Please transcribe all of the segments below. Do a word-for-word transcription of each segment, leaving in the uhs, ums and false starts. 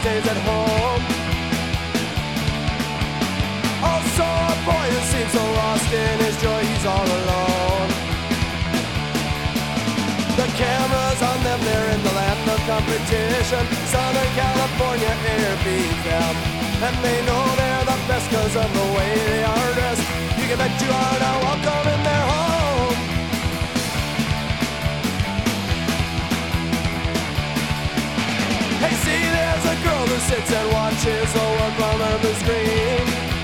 stays at home. Also a boy who seems so lost in his joy, he's all alone. The cameras on them, they're in the land of competition. Southern California air beats them, and they know they're the best cause of the way they are dressed. You can bet you are now welcome in their home. Hey, see, there's a girl who sits and watches the work on the screen.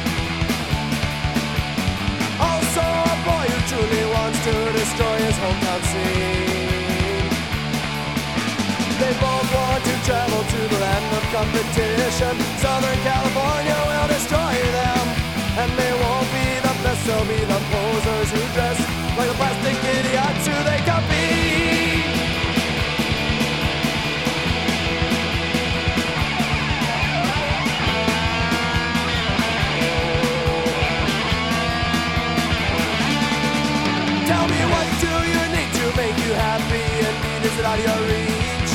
Also a boy who truly wants to destroy his hometown scene. They both want to travel to the land of competition. Southern California will destroy them, and they won't be the best, they'll be the posers who dress like the plastic idiots who they copy. Tell me, what do you need to make you happy? Indeed, is it out of your reach?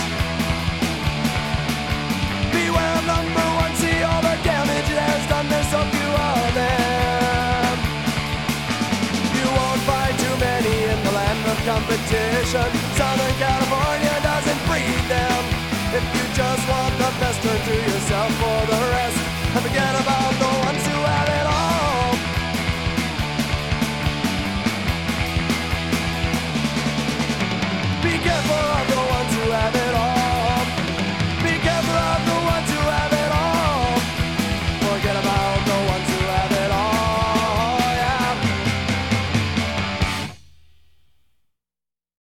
Beware of number one, see all the damage it has done to so few of them. You won't find too many in the land of competition. Southern California doesn't breed them. If you just want the best, turn to yourself for the rest and forget about